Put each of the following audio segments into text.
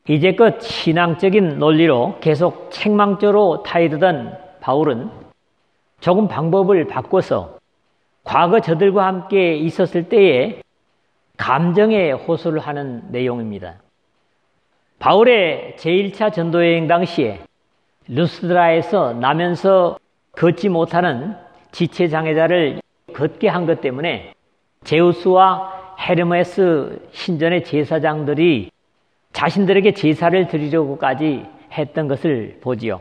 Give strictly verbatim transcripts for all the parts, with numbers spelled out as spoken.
이제껏 신앙적인 논리로 계속 책망조로 타이르던 바울은 조금 방법을 바꿔서 과거 저들과 함께 있었을 때에 감정에 호소를 하는 내용입니다. 바울의 제일 차 전도여행 당시에 루스드라에서 나면서 걷지 못하는 지체장애자를 걷게 한 것 때문에 제우스와 헤르메스 신전의 제사장들이 자신들에게 제사를 드리려고까지 했던 것을 보지요.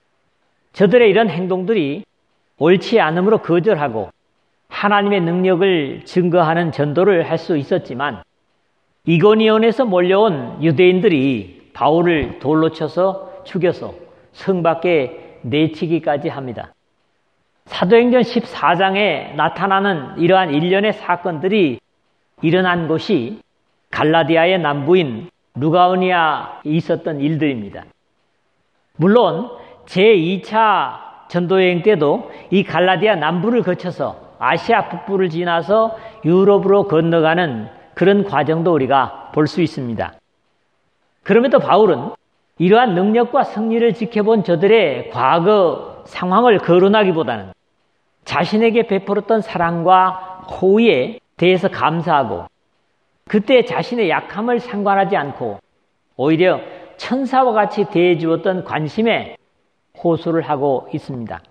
저들의 이런 행동들이 옳지 않으므로 거절하고 하나님의 능력을 증거하는 전도를 할 수 있었지만 이고니온에서 몰려온 유대인들이 바울을 돌로 쳐서 죽여서 성 밖에 내치기까지 합니다. 사도행전 십사 장에 나타나는 이러한 일련의 사건들이 일어난 곳이 갈라디아의 남부인 루가오니아에 있었던 일들입니다. 물론 제이 차 전도여행 때도 이 갈라디아 남부를 거쳐서 아시아 북부를 지나서 유럽으로 건너가는 그런 과정도 우리가 볼 수 있습니다. 그럼에도 바울은 이러한 능력과 승리를 지켜본 저들의 과거 상황을 거론하기보다는 자신에게 베풀었던 사랑과 호의에 대해서 감사하고 그때 자신의 약함을 상관하지 않고 오히려 천사와 같이 대해주었던 관심에 호소를 하고 있습니다.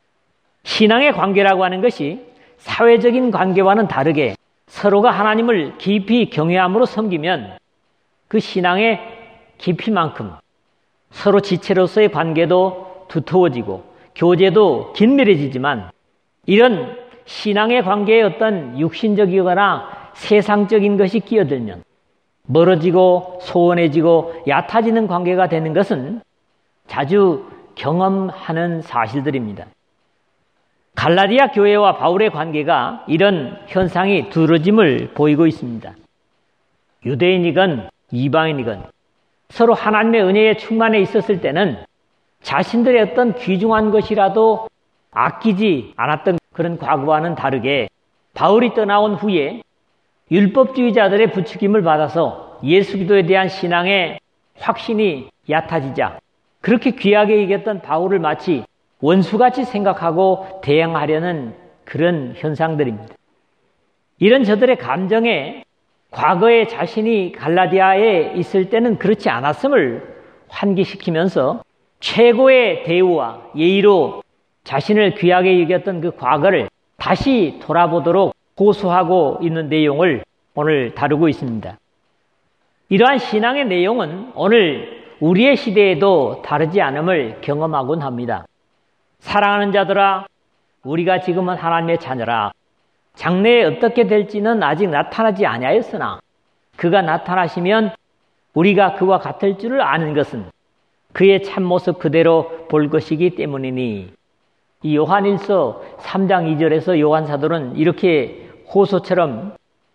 신앙의 관계라고 하는 것이 사회적인 관계와는 다르게 서로가 하나님을 깊이 경외함으로 섬기면 그 신앙의 깊이만큼 서로 지체로서의 관계도 두터워지고 교제도 긴밀해지지만 이런 신앙의 관계에 어떤 육신적이거나 세상적인 것이 끼어들면 멀어지고 소원해지고 얕아지는 관계가 되는 것은 자주 경험하는 사실들입니다. 갈라디아 교회와 바울의 관계가 이런 현상이 두려짐을 보이고 있습니다. 유대인이건 이방인이건 서로 하나님의 은혜에 충만해 있었을 때는 자신들의 어떤 귀중한 것이라도 아끼지 않았던 그런 과거와는 다르게 바울이 떠나온 후에 율법주의자들의 부추김을 받아서 예수 그리스도에 대한 신앙의 확신이 얕아지자 그렇게 귀하게 여겼던 바울을 마치 원수같이 생각하고 대응하려는 그런 현상들입니다. 이런 저들의 감정에 과거에 자신이 갈라디아에 있을 때는 그렇지 않았음을 환기시키면서 최고의 대우와 예의로 자신을 귀하게 여겼던 그 과거를 다시 돌아보도록 호소하고 있는 내용을 오늘 다루고 있습니다. 이러한 신앙의 내용은 오늘 우리의 시대에도 다르지 않음을 경험하곤 합니다. 사랑하는 자들아, 우리가 지금은 하나님의 자녀라. 장래에 어떻게 될지는 아직 나타나지 아니하였으나 그가 나타나시면 우리가 그와 같을 줄을 아는 것은 그의 참모습 그대로 볼 것이기 때문이니. 이 요한일서 삼 장 이 절에서 요한 사도는 이렇게 호소처럼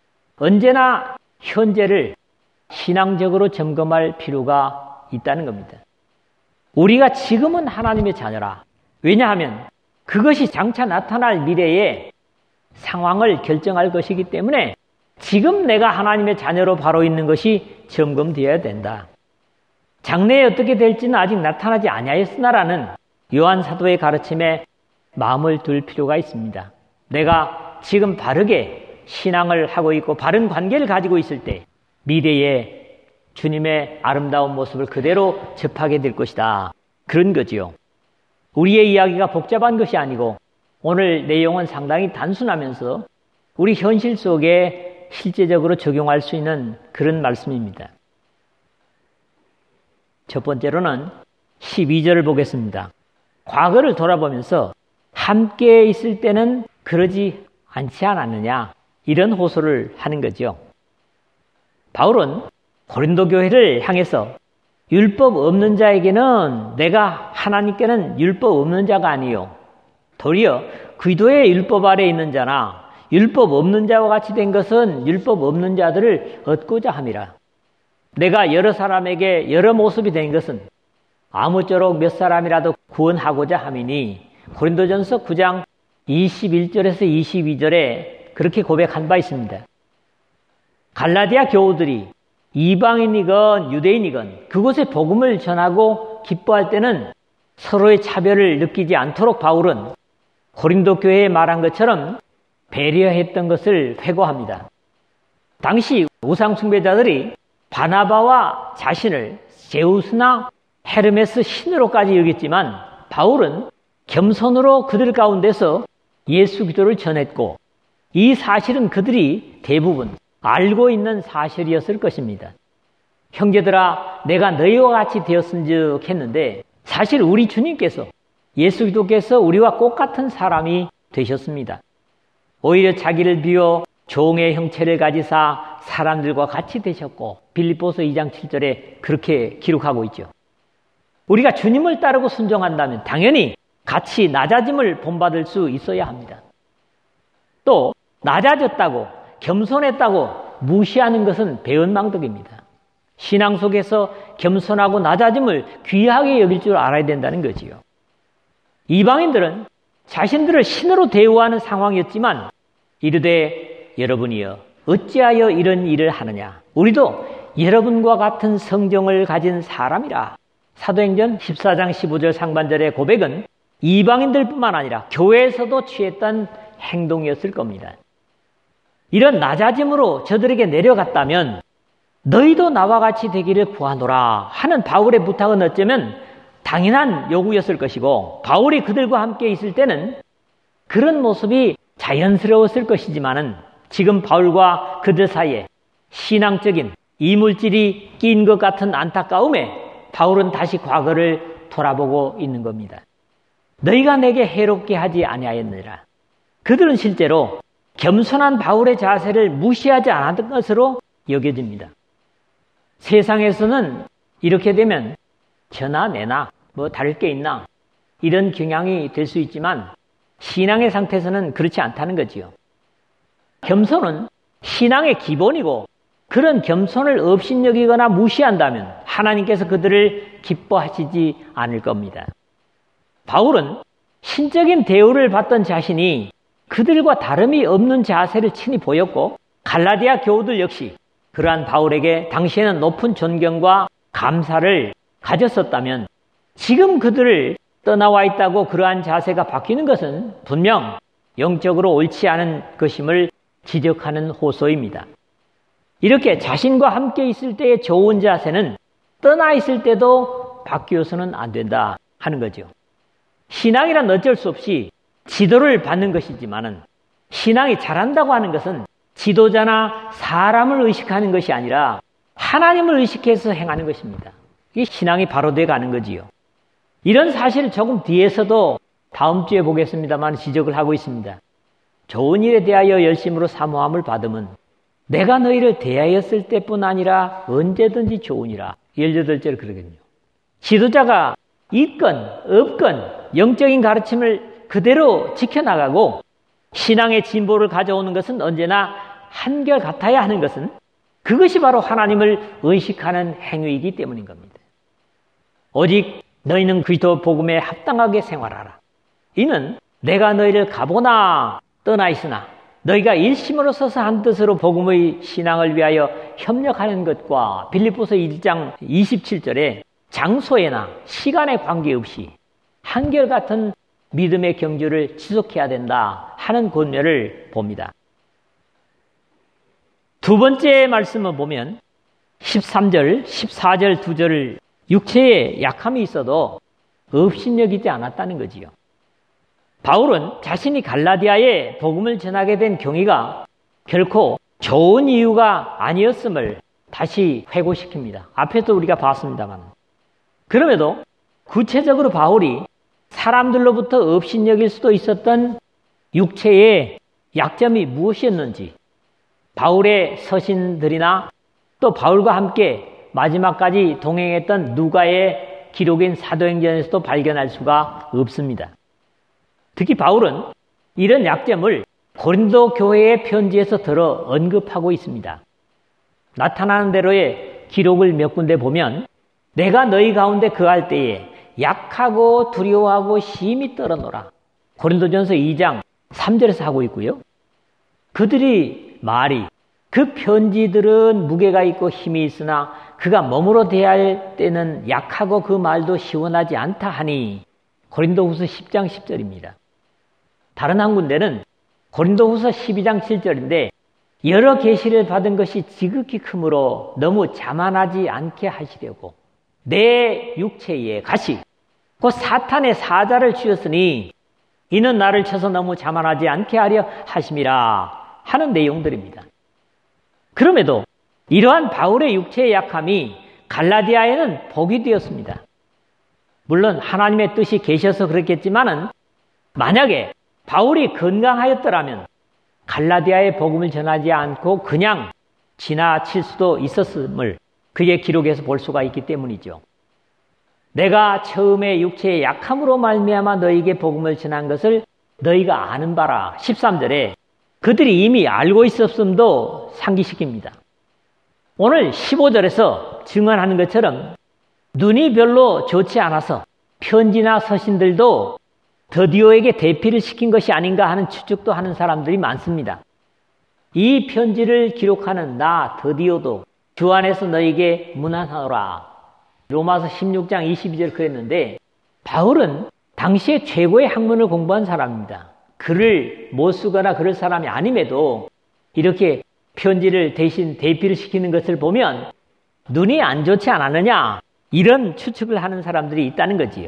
언제나 현재를 신앙적으로 점검할 필요가 있다는 겁니다. 우리가 지금은 하나님의 자녀라. 왜냐하면 그것이 장차 나타날 미래의 상황을 결정할 것이기 때문에 지금 내가 하나님의 자녀로 바로 있는 것이 점검되어야 된다. 장래에 어떻게 될지는 아직 나타나지 아니하였으나라는 요한 사도의 가르침에 마음을 둘 필요가 있습니다. 내가 지금 바르게 신앙을 하고 있고 바른 관계를 가지고 있을 때 미래에 주님의 아름다운 모습을 그대로 접하게 될 것이다. 그런 거지요. 우리의 이야기가 복잡한 것이 아니고 오늘 내용은 상당히 단순하면서 우리 현실 속에 실제적으로 적용할 수 있는 그런 말씀입니다. 첫 번째로는 십이 절을 보겠습니다. 과거를 돌아보면서 함께 있을 때는 그러지 않지 않았느냐, 이런 호소를 하는 거죠. 바울은 고린도 교회를 향해서 율법 없는 자에게는 내가 하나님께는 율법 없는 자가 아니요 도리어 그리스도의 율법 아래에 있는 자나 율법 없는 자와 같이 된 것은 율법 없는 자들을 얻고자 함이라. 내가 여러 사람에게 여러 모습이 된 것은 아무쪼록 몇 사람이라도 구원하고자 함이니. 고린도전서 구 장 이십일 절에서 이십이 절에 그렇게 고백한 바 있습니다. 갈라디아 교우들이 이방인이건 유대인이건 그곳에 복음을 전하고 기뻐할 때는 서로의 차별을 느끼지 않도록 바울은 고린도 교회에 말한 것처럼 배려했던 것을 회고합니다. 당시 우상 숭배자들이 바나바와 자신을 제우스나 헤르메스 신으로까지 여겼지만 바울은 겸손으로 그들 가운데서 예수 기도를 전했고 이 사실은 그들이 대부분 알고 있는 사실이었을 것입니다. 형제들아 내가 너희와 같이 되었은즉 했는데 사실 우리 주님께서 예수 기도께서 우리와 똑같은 사람이 되셨습니다. 오히려 자기를 비워 종의 형체를 가지사 사람들과 같이 되셨고 빌립보서 이 장 칠 절에 그렇게 기록하고 있죠. 우리가 주님을 따르고 순종한다면 당연히 같이 낮아짐을 본받을 수 있어야 합니다. 또 낮아졌다고 겸손했다고 무시하는 것은 배은망덕입니다. 신앙 속에서 겸손하고 낮아짐을 귀하게 여길 줄 알아야 된다는 거지요. 이방인들은 자신들을 신으로 대우하는 상황이었지만 이르되 여러분이여 어찌하여 이런 일을 하느냐. 우리도 여러분과 같은 성정을 가진 사람이라. 사도행전 십사 장 십오 절 상반절의 고백은 이방인들뿐만 아니라 교회에서도 취했던 행동이었을 겁니다. 이런 낮아짐으로 저들에게 내려갔다면 너희도 나와 같이 되기를 구하노라 하는 바울의 부탁은 어쩌면 당연한 요구였을 것이고 바울이 그들과 함께 있을 때는 그런 모습이 자연스러웠을 것이지만은 지금 바울과 그들 사이에 신앙적인 이물질이 낀 것 같은 안타까움에 바울은 다시 과거를 돌아보고 있는 겁니다. 너희가 내게 해롭게 하지 아니하였느니라. 그들은 실제로 겸손한 바울의 자세를 무시하지 않았던 것으로 여겨집니다. 세상에서는 이렇게 되면 저나 내나 뭐 다를 게 있나 이런 경향이 될 수 있지만 신앙의 상태에서는 그렇지 않다는 거지요. 겸손은 신앙의 기본이고 그런 겸손을 업신여기거나 무시한다면 하나님께서 그들을 기뻐하시지 않을 겁니다. 바울은 신적인 대우를 받던 자신이 그들과 다름이 없는 자세를 친히 보였고 갈라디아 교우들 역시 그러한 바울에게 당시에는 높은 존경과 감사를 가졌었다면 지금 그들을 떠나와 있다고 그러한 자세가 바뀌는 것은 분명 영적으로 옳지 않은 것임을 지적하는 호소입니다. 이렇게 자신과 함께 있을 때의 좋은 자세는 떠나 있을 때도 바뀌어서는 안 된다 하는 거죠. 신앙이란 어쩔 수 없이 지도를 받는 것이지만은 신앙이 잘한다고 하는 것은 지도자나 사람을 의식하는 것이 아니라 하나님을 의식해서 행하는 것입니다. 이게 신앙이 바로 돼 가는 거지요. 이런 사실을 조금 뒤에서도 다음 주에 보겠습니다만 지적을 하고 있습니다. 좋은 일에 대하여 열심으로 사모함을 받으면 내가 너희를 대하였을 때뿐 아니라 언제든지 좋으니라. 십팔 절 그러거든요. 지도자가 있건 없건 영적인 가르침을 그대로 지켜나가고 신앙의 진보를 가져오는 것은 언제나 한결같아야 하는 것은 그것이 바로 하나님을 의식하는 행위이기 때문인 겁니다. 오직 너희는 그리스도 복음에 합당하게 생활하라. 이는 내가 너희를 가보나 떠나 있으나 너희가 일심으로 서서 한 뜻으로 복음의 신앙을 위하여 협력하는 것과 빌립보서 일 장 이십칠 절에 장소에나 시간에 관계없이 한결같은 믿음의 경주를 지속해야 된다 하는 권면을 봅니다. 두 번째 말씀을 보면 십삼 절, 십사 절 두 절을 육체에 약함이 있어도 업신여기지 않았다는 거지요. 바울은 자신이 갈라디아에 복음을 전하게 된 경위가 결코 좋은 이유가 아니었음을 다시 회고시킵니다. 앞에도 우리가 봤습니다만. 그럼에도 구체적으로 바울이 사람들로부터 업신여길 수도 있었던 육체의 약점이 무엇이었는지 바울의 서신들이나 또 바울과 함께 마지막까지 동행했던 누가의 기록인 사도행전에서도 발견할 수가 없습니다. 특히 바울은 이런 약점을 고린도 교회의 편지에서 들어 언급하고 있습니다. 나타나는 대로의 기록을 몇 군데 보면 내가 너희 가운데 거할 때에 약하고 두려워하고 심히 떨어노라. 고린도전서 이 장 삼 절에서 하고 있고요. 그들이 말이 그 편지들은 무게가 있고 힘이 있으나 그가 몸으로 대할 때는 약하고 그 말도 시원하지 않다 하니 고린도후서 십 장 십 절입니다. 다른 한 군데는 고린도후서 십이 장 칠 절인데 여러 계시를 받은 것이 지극히 크므로 너무 자만하지 않게 하시려고 내 육체에 가시 곧 사탄의 사자를 쥐었으니 이는 나를 쳐서 너무 자만하지 않게 하려 하심이라 하는 내용들입니다. 그럼에도 이러한 바울의 육체의 약함이 갈라디아에는 복이 되었습니다. 물론 하나님의 뜻이 계셔서 그렇겠지만은 만약에 바울이 건강하였더라면 갈라디아의 복음을 전하지 않고 그냥 지나칠 수도 있었음을 그의 기록에서 볼 수가 있기 때문이죠. 내가 처음에 육체의 약함으로 말미암아 너희에게 복음을 전한 것을 너희가 아는 바라. 십삼 절에 그들이 이미 알고 있었음도 상기시킵니다. 오늘 십오 절에서 증언하는 것처럼 눈이 별로 좋지 않아서 편지나 서신들도 더디오에게 대피를 시킨 것이 아닌가 하는 추측도 하는 사람들이 많습니다. 이 편지를 기록하는 나 더디오도 주 안에서 너에게 문안하노라. 로마서 십육 장 이십이 절 그랬는데 바울은 당시에 최고의 학문을 공부한 사람입니다. 글을 못 쓰거나 그럴 사람이 아님에도 이렇게 편지를 대신 대피를 시키는 것을 보면 눈이 안 좋지 않았느냐 이런 추측을 하는 사람들이 있다는 거지요.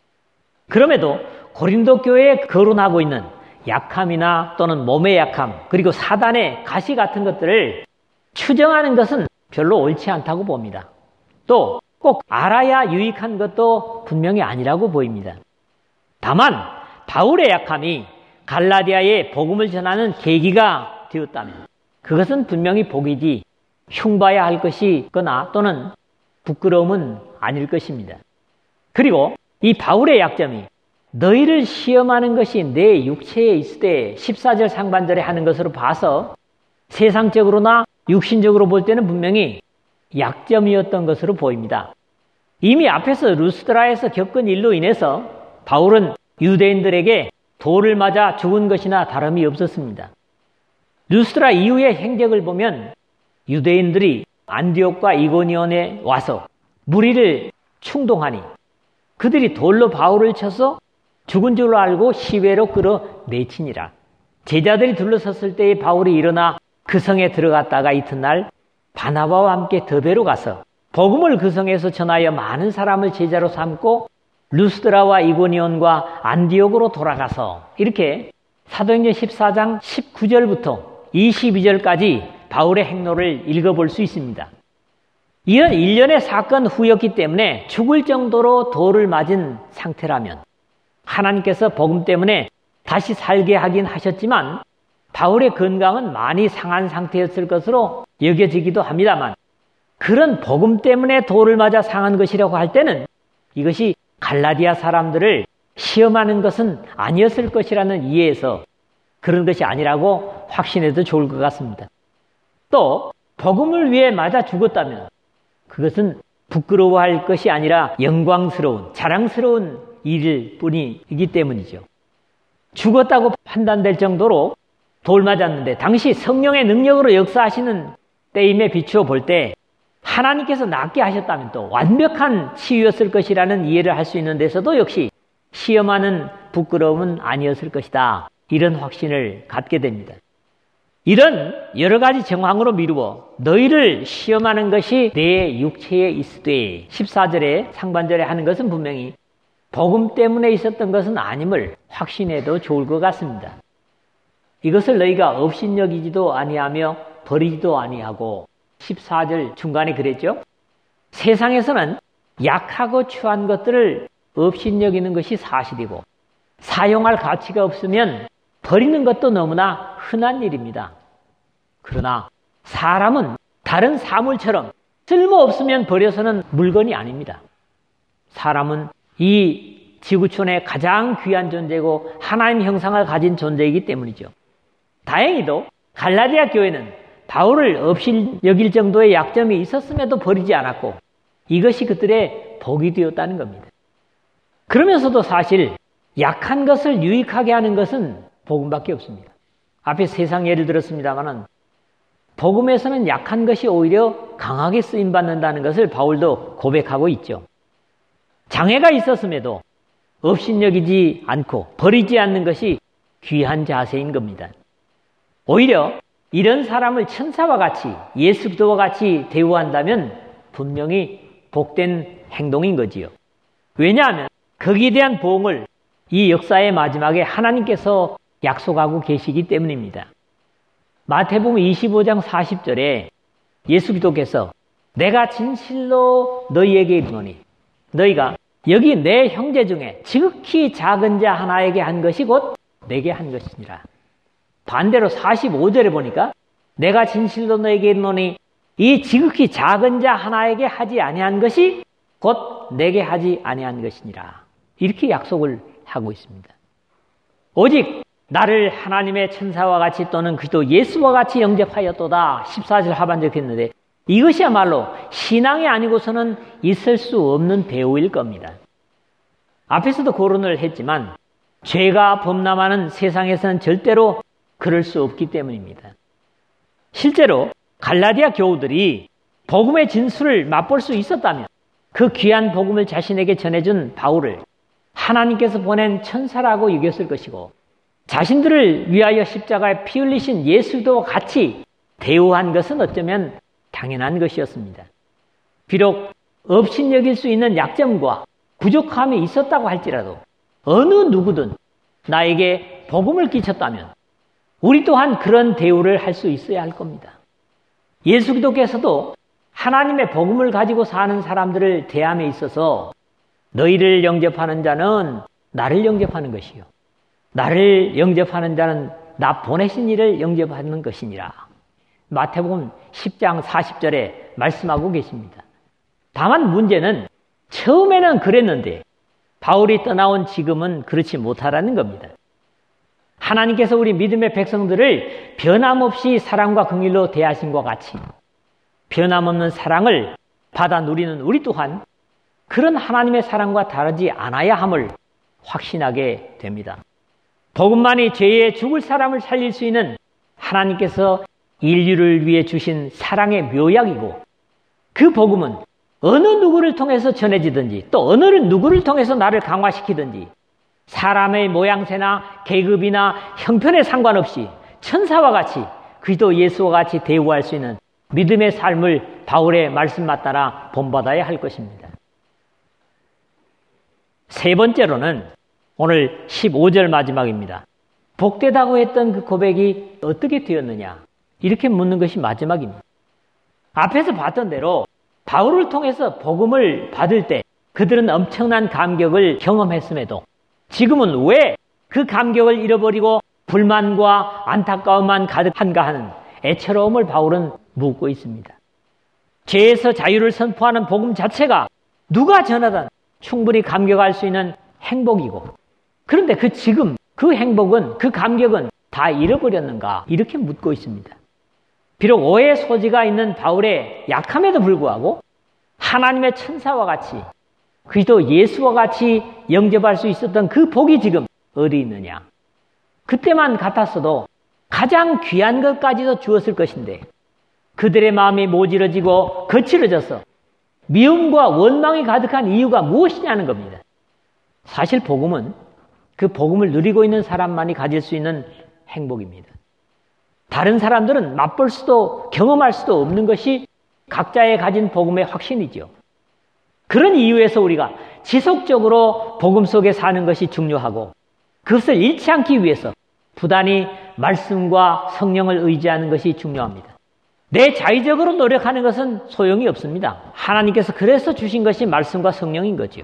그럼에도 고린도 교회에 거론하고 있는 약함이나 또는 몸의 약함 그리고 사단의 가시 같은 것들을 추정하는 것은 별로 옳지 않다고 봅니다. 또 꼭 알아야 유익한 것도 분명히 아니라고 보입니다. 다만 바울의 약함이 갈라디아에 복음을 전하는 계기가 되었다면 그것은 분명히 복이지 흉봐야 할 것이거나 또는 부끄러움은 아닐 것입니다. 그리고 이 바울의 약점이 너희를 시험하는 것이 내 육체에 있을 때 십사 절 상반절에 하는 것으로 봐서 세상적으로나 육신적으로 볼 때는 분명히 약점이었던 것으로 보입니다. 이미 앞에서 루스드라에서 겪은 일로 인해서 바울은 유대인들에게 돌을 맞아 죽은 것이나 다름이 없었습니다. 루스드라 이후의 행적을 보면 유대인들이 안디옥과 이고니온에 와서 무리를 충동하니 그들이 돌로 바울을 쳐서 죽은 줄로 알고 시외로 끌어내치니라. 제자들이 둘러섰을 때에 바울이 일어나 그 성에 들어갔다가 이튿날 바나바와 함께 더베로 가서 복음을 그 성에서 전하여 많은 사람을 제자로 삼고 루스드라와 이고니온과 안디옥으로 돌아가서 이렇게 사도행전 십사 장 십구 절부터 이십이 절까지 바울의 행로를 읽어볼 수 있습니다. 이런 일련의 사건 후였기 때문에 죽을 정도로 돌을 맞은 상태라면 하나님께서 복음 때문에 다시 살게 하긴 하셨지만 바울의 건강은 많이 상한 상태였을 것으로 여겨지기도 합니다만 그런 복음 때문에 돌을 맞아 상한 것이라고 할 때는 이것이 갈라디아 사람들을 시험하는 것은 아니었을 것이라는 이해에서 그런 것이 아니라고 확신해도 좋을 것 같습니다. 또 복음을 위해 맞아 죽었다면 그것은 부끄러워할 것이 아니라 영광스러운 자랑스러운 일일 뿐이기 때문이죠. 죽었다고 판단될 정도로 돌 맞았는데 당시 성령의 능력으로 역사하시는 때임에 비추어 볼 때 하나님께서 낫게 하셨다면 또 완벽한 치유였을 것이라는 이해를 할 수 있는 데서도 역시 시험하는 부끄러움은 아니었을 것이다. 이런 확신을 갖게 됩니다. 이런 여러 가지 정황으로 미루어 너희를 시험하는 것이 내 육체에 있으되 십사 절에 상반절에 하는 것은 분명히 복음 때문에 있었던 것은 아님을 확신해도 좋을 것 같습니다. 이것을 너희가 업신여기지도 아니하며 버리지도 아니하고 십사 절 중간에 그랬죠. 세상에서는 약하고 추한 것들을 업신여기는 것이 사실이고 사용할 가치가 없으면 버리는 것도 너무나 흔한 일입니다. 그러나 사람은 다른 사물처럼 쓸모없으면 버려서는 물건이 아닙니다. 사람은 이 지구촌의 가장 귀한 존재고 하나님 형상을 가진 존재이기 때문이죠. 다행히도 갈라디아 교회는 바울을 없이 여길 정도의 약점이 있었음에도 버리지 않았고 이것이 그들의 복이 되었다는 겁니다. 그러면서도 사실 약한 것을 유익하게 하는 것은 복음밖에 없습니다. 앞에 세상 예를 들었습니다마는 복음에서는 약한 것이 오히려 강하게 쓰임받는다는 것을 바울도 고백하고 있죠. 장애가 있었음에도 업신여기지 않고 버리지 않는 것이 귀한 자세인 겁니다. 오히려 이런 사람을 천사와 같이 예수 그리스도와 같이 대우한다면 분명히 복된 행동인 거지요. 왜냐하면 거기에 대한 보응을 이 역사의 마지막에 하나님께서 약속하고 계시기 때문입니다. 마태복음 이십오 장 사십 절에 예수 그리스도께서 내가 진실로 너희에게 이르노니 너희가 여기 내 형제 중에 지극히 작은 자 하나에게 한 것이 곧 내게 한 것이니라. 반대로 사십오 절에 보니까 내가 진실로 너희에게 이르노니 이 지극히 작은 자 하나에게 하지 아니한 것이 곧 내게 하지 아니한 것이니라. 이렇게 약속을 하고 있습니다. 오직 나를 하나님의 천사와 같이 또는 그리스도 예수와 같이 영접하였도다. 십사 절 하반절 했는데 이것이야말로 신앙이 아니고서는 있을 수 없는 대우일 겁니다. 앞에서도 거론을 했지만 죄가 범람하는 세상에서는 절대로 그럴 수 없기 때문입니다. 실제로 갈라디아 교우들이 복음의 진수를 맛볼 수 있었다면 그 귀한 복음을 자신에게 전해준 바울을 하나님께서 보낸 천사라고 여겼을 것이고 자신들을 위하여 십자가에 피 흘리신 예수도 같이 대우한 것은 어쩌면 당연한 것이었습니다. 비록 업신여길 수 있는 약점과 부족함이 있었다고 할지라도 어느 누구든 나에게 복음을 끼쳤다면 우리 또한 그런 대우를 할 수 있어야 할 겁니다. 예수 그리스도께서도 하나님의 복음을 가지고 사는 사람들을 대함에 있어서 너희를 영접하는 자는 나를 영접하는 것이요 나를 영접하는 자는 나 보내신 이를 영접하는 것이니라. 마태복음 십 장 사십 절에 말씀하고 계십니다. 다만 문제는 처음에는 그랬는데 바울이 떠나온 지금은 그렇지 못하라는 겁니다. 하나님께서 우리 믿음의 백성들을 변함없이 사랑과 긍휼로 대하신 것 같이 변함없는 사랑을 받아 누리는 우리 또한 그런 하나님의 사랑과 다르지 않아야 함을 확신하게 됩니다. 복음만이 죄에 죽을 사람을 살릴 수 있는 하나님께서 인류를 위해 주신 사랑의 묘약이고 그 복음은 어느 누구를 통해서 전해지든지 또 어느 누구를 통해서 나를 강화시키든지 사람의 모양새나 계급이나 형편에 상관없이 천사와 같이 그리스도 예수와 같이 대우할 수 있는 믿음의 삶을 바울의 말씀만 따라 본받아야 할 것입니다. 세 번째로는 오늘 십오 절 마지막입니다. 복되다고 했던 그 고백이 어떻게 되었느냐 이렇게 묻는 것이 마지막입니다. 앞에서 봤던 대로 바울을 통해서 복음을 받을 때 그들은 엄청난 감격을 경험했음에도 지금은 왜 그 감격을 잃어버리고 불만과 안타까움만 가득한가 하는 애처로움을 바울은 묻고 있습니다. 죄에서 자유를 선포하는 복음 자체가 누가 전하든 충분히 감격할 수 있는 행복이고 그런데 그 지금 그 행복은 그 감격은 다 잃어버렸는가 이렇게 묻고 있습니다. 비록 오해의 소지가 있는 바울의 약함에도 불구하고 하나님의 천사와 같이 그리스도 예수와 같이 영접할 수 있었던 그 복이 지금 어디 있느냐. 그때만 같았어도 가장 귀한 것까지도 주었을 것인데 그들의 마음이 모질어지고 거칠어져서 미움과 원망이 가득한 이유가 무엇이냐는 겁니다. 사실 복음은 그 복음을 누리고 있는 사람만이 가질 수 있는 행복입니다. 다른 사람들은 맛볼 수도 경험할 수도 없는 것이 각자의 가진 복음의 확신이죠. 그런 이유에서 우리가 지속적으로 복음 속에 사는 것이 중요하고 그것을 잃지 않기 위해서 부단히 말씀과 성령을 의지하는 것이 중요합니다. 내 자의적으로 노력하는 것은 소용이 없습니다. 하나님께서 그래서 주신 것이 말씀과 성령인 거죠.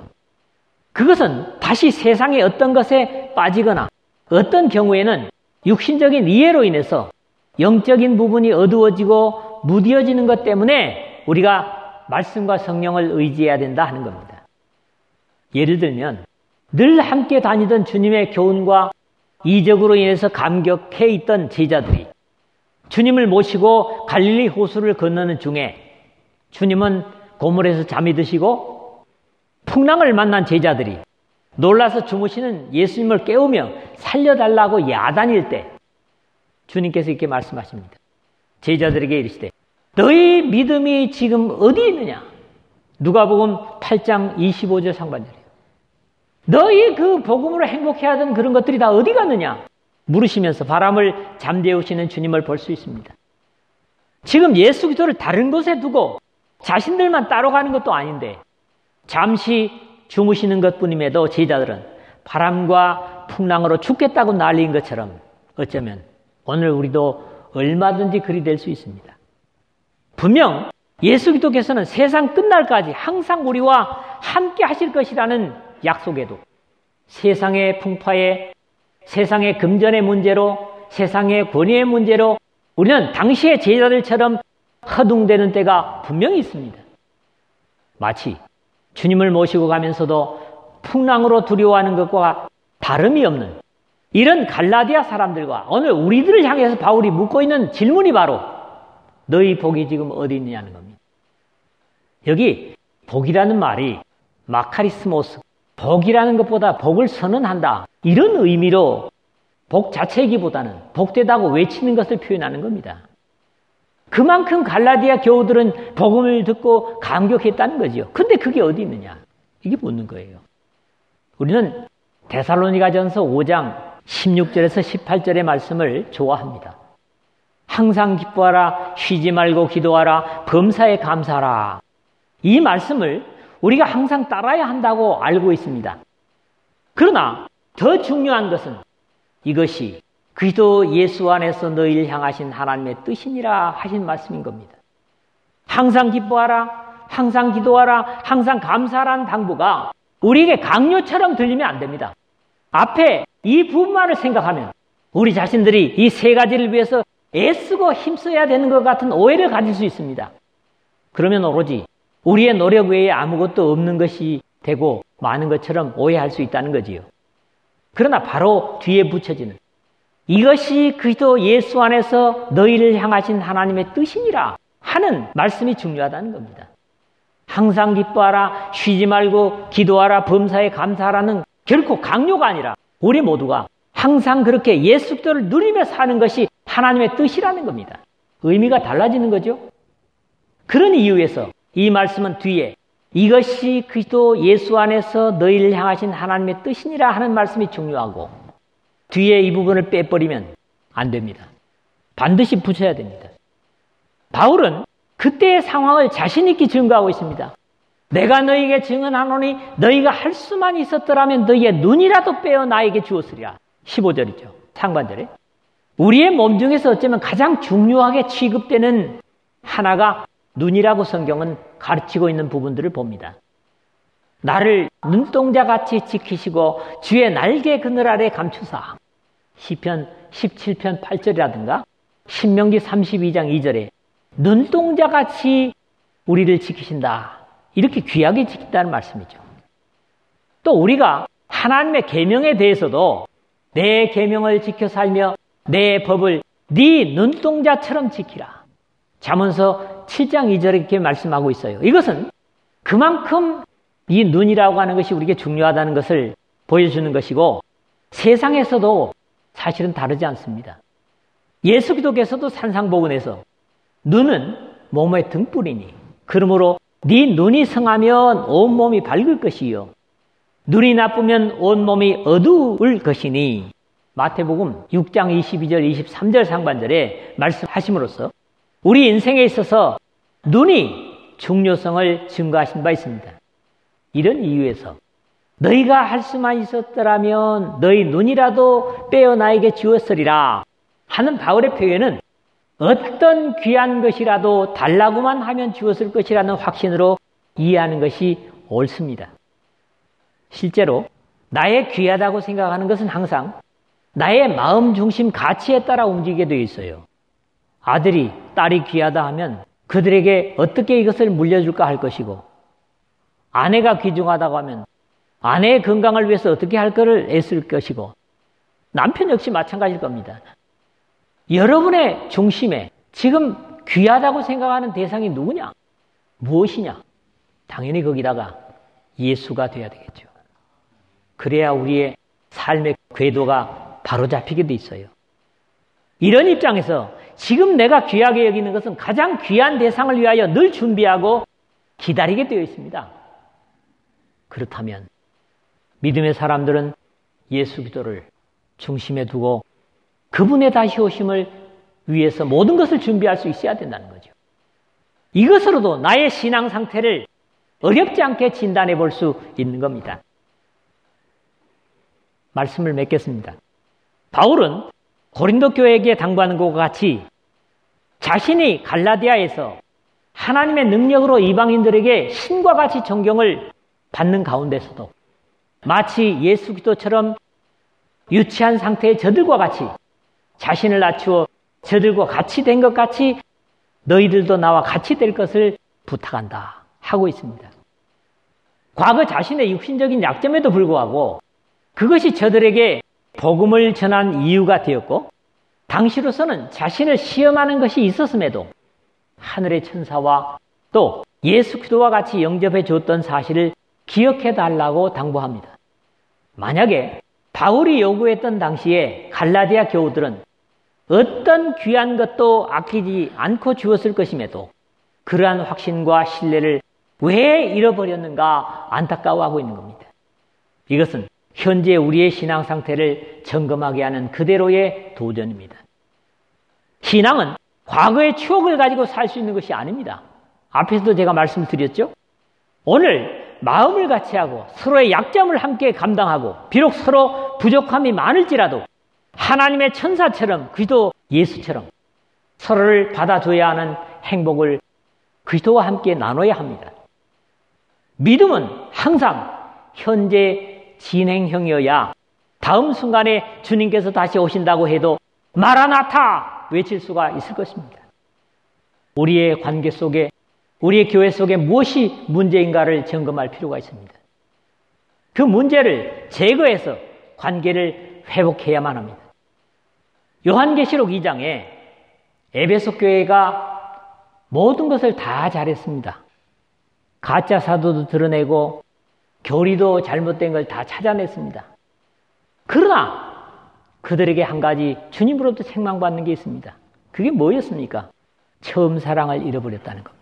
그것은 다시 세상의 어떤 것에 빠지거나 어떤 경우에는 육신적인 이해로 인해서 영적인 부분이 어두워지고 무뎌지는 것 때문에 우리가 말씀과 성령을 의지해야 된다 하는 겁니다. 예를 들면 늘 함께 다니던 주님의 교훈과 이적으로 인해서 감격해 있던 제자들이 주님을 모시고 갈릴리 호수를 건너는 중에 주님은 고물에서 잠이 드시고 풍랑을 만난 제자들이 놀라서 주무시는 예수님을 깨우며 살려달라고 야단일 때 주님께서 이렇게 말씀하십니다. 제자들에게 이르시되 너희 믿음이 지금 어디 있느냐? 누가복음 팔 장 이십오 절 상반절이에요. 너희 그 복음으로 행복해하던 그런 것들이 다 어디 갔느냐? 물으시면서 바람을 잠재우시는 주님을 볼 수 있습니다. 지금 예수 그리스도를 다른 곳에 두고 자신들만 따로 가는 것도 아닌데 잠시 주무시는 것뿐임에도 제자들은 바람과 풍랑으로 죽겠다고 난리인 것처럼 어쩌면 오늘 우리도 얼마든지 그리 될 수 있습니다. 분명 예수 그리스도께서는 세상 끝날까지 항상 우리와 함께 하실 것이라는 약속에도 세상의 풍파에, 세상의 금전의 문제로, 세상의 권위의 문제로 우리는 당시의 제자들처럼 허둥대는 때가 분명히 있습니다. 마치 주님을 모시고 가면서도 풍랑으로 두려워하는 것과 다름이 없는 이런 갈라디아 사람들과 오늘 우리들을 향해서 바울이 묻고 있는 질문이 바로 너희 복이 지금 어디 있느냐는 겁니다. 여기 복이라는 말이 마카리스모스, 복이라는 것보다 복을 선언한다, 이런 의미로 복 자체이기보다는 복되다고 외치는 것을 표현하는 겁니다. 그만큼 갈라디아 교우들은 복음을 듣고 감격했다는 거죠. 근데 그게 어디 있느냐? 이게 묻는 거예요. 우리는 데살로니가전서 오 장 십육 절에서 십팔 절의 말씀을 좋아합니다. 항상 기뻐하라, 쉬지 말고 기도하라, 범사에 감사하라. 이 말씀을 우리가 항상 따라야 한다고 알고 있습니다. 그러나 더 중요한 것은 이것이 그리스도 예수 안에서 너희를 향하신 하나님의 뜻이니라 하신 말씀인 겁니다. 항상 기뻐하라, 항상 기도하라, 항상 감사하라는 당부가 우리에게 강요처럼 들리면 안 됩니다. 앞에 이 부분만을 생각하면 우리 자신들이 이 세 가지를 위해서 애쓰고 힘써야 되는 것 같은 오해를 가질 수 있습니다. 그러면 오로지 우리의 노력 외에 아무것도 없는 것이 되고 많은 것처럼 오해할 수 있다는 거지요. 그러나 바로 뒤에 붙여지는 이것이 그리스도 예수 안에서 너희를 향하신 하나님의 뜻이니라 하는 말씀이 중요하다는 겁니다. 항상 기뻐하라, 쉬지 말고 기도하라, 범사에 감사하라는 결코 강요가 아니라 우리 모두가 항상 그렇게 예수 그리스도를 누리며 사는 것이 하나님의 뜻이라는 겁니다. 의미가 달라지는 거죠. 그런 이유에서 이 말씀은 뒤에 이것이 그리스도 예수 안에서 너희를 향하신 하나님의 뜻이니라 하는 말씀이 중요하고 뒤에 이 부분을 빼버리면 안 됩니다. 반드시 붙여야 됩니다. 바울은 그때의 상황을 자신 있게 증거하고 있습니다. 내가 너희에게 증언하노니 너희가 할 수만 있었더라면 너희의 눈이라도 빼어 나에게 주었으리라. 십오 절이죠. 상반절에. 우리의 몸 중에서 어쩌면 가장 중요하게 취급되는 하나가 눈이라고 성경은 가르치고 있는 부분들을 봅니다. 나를 눈동자같이 지키시고 주의 날개 그늘 아래 감추사. 시편 십칠 편 팔 절이라든가 신명기 삼십이 장 이 절에 눈동자같이 우리를 지키신다. 이렇게 귀하게 지킨다는 말씀이죠. 또 우리가 하나님의 계명에 대해서도 내 계명을 지켜 살며 내 법을 네 눈동자처럼 지키라. 잠언서 칠 장 이 절에 이렇게 말씀하고 있어요. 이것은 그만큼 이 눈이라고 하는 것이 우리에게 중요하다는 것을 보여주는 것이고 세상에서도 사실은 다르지 않습니다. 예수 그리스도께서도 산상복음에서 눈은 몸의 등불이니 그러므로 네 눈이 성하면 온몸이 밝을 것이요 눈이 나쁘면 온몸이 어두울 것이니 마태복음 육 장 이십이 절 이십삼 절 상반절에 말씀하심으로써 우리 인생에 있어서 눈이 중요성을 증거하신 바 있습니다. 이런 이유에서 너희가 할 수만 있었더라면 너희 눈이라도 빼어 나에게 주었으리라 하는 바울의 표현은 어떤 귀한 것이라도 달라고만 하면 주었을 것이라는 확신으로 이해하는 것이 옳습니다. 실제로 나의 귀하다고 생각하는 것은 항상 나의 마음 중심 가치에 따라 움직이게 되어 있어요. 아들이, 딸이 귀하다 하면 그들에게 어떻게 이것을 물려줄까 할 것이고 아내가 귀중하다고 하면 아내의 건강을 위해서 어떻게 할 것을 애쓸 것이고 남편 역시 마찬가지일 겁니다. 여러분의 중심에 지금 귀하다고 생각하는 대상이 누구냐? 무엇이냐? 당연히 거기다가 예수가 돼야 되겠죠. 그래야 우리의 삶의 궤도가 바로 잡히게 돼 있어요. 이런 입장에서 지금 내가 귀하게 여기는 것은 가장 귀한 대상을 위하여 늘 준비하고 기다리게 되어 있습니다. 그렇다면 믿음의 사람들은 예수 그리스도를 중심에 두고 그분의 다시 오심을 위해서 모든 것을 준비할 수 있어야 된다는 거죠. 이것으로도 나의 신앙 상태를 어렵지 않게 진단해 볼 수 있는 겁니다. 말씀을 맺겠습니다. 바울은 고린도 교회에게 당부하는 것과 같이 자신이 갈라디아에서 하나님의 능력으로 이방인들에게 신과 같이 존경을 받는 가운데서도 마치 예수 그리스도처럼 유치한 상태의 저들과 같이 자신을 낮추어 저들과 같이 된 것 같이 너희들도 나와 같이 될 것을 부탁한다 하고 있습니다. 과거 자신의 육신적인 약점에도 불구하고 그것이 저들에게 복음을 전한 이유가 되었고 당시로서는 자신을 시험하는 것이 있었음에도 하늘의 천사와 또 예수 그리스도와 같이 영접해 줬던 사실을 기억해 달라고 당부합니다. 만약에 바울이 요구했던 당시에 갈라디아 교우들은 어떤 귀한 것도 아끼지 않고 주었을 것임에도 그러한 확신과 신뢰를 왜 잃어버렸는가 안타까워하고 있는 겁니다. 이것은 현재 우리의 신앙 상태를 점검하게 하는 그대로의 도전입니다. 신앙은 과거의 추억을 가지고 살 수 있는 것이 아닙니다. 앞에서도 제가 말씀을 드렸죠. 오늘 마음을 같이 하고 서로의 약점을 함께 감당하고 비록 서로 부족함이 많을지라도 하나님의 천사처럼 그리스도 예수처럼 서로를 받아줘야 하는 행복을 그리스도와 함께 나눠야 합니다. 믿음은 항상 현재 진행형이어야 다음 순간에 주님께서 다시 오신다고 해도 마라나타 외칠 수가 있을 것입니다. 우리의 관계 속에 우리의 교회 속에 무엇이 문제인가를 점검할 필요가 있습니다. 그 문제를 제거해서 관계를 회복해야만 합니다. 요한계시록 이 장에 에베소 교회가 모든 것을 다 잘했습니다. 가짜 사도도 드러내고 교리도 잘못된 걸 다 찾아냈습니다. 그러나 그들에게 한 가지 주님으로부터 책망받는 게 있습니다. 그게 뭐였습니까? 처음 사랑을 잃어버렸다는 겁니다.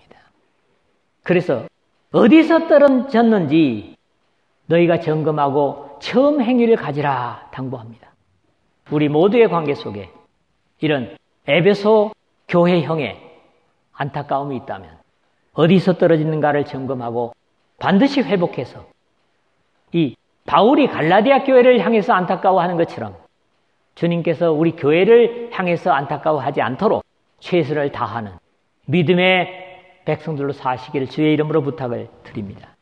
그래서 어디서 떨어졌는지 너희가 점검하고 처음 행위를 가지라 당부합니다. 우리 모두의 관계 속에 이런 에베소 교회형의 안타까움이 있다면 어디서 떨어지는가를 점검하고 반드시 회복해서 이 바울이 갈라디아 교회를 향해서 안타까워하는 것처럼 주님께서 우리 교회를 향해서 안타까워하지 않도록 최선을 다하는 믿음의 백성들로 사시기를 주의 이름으로 부탁을 드립니다.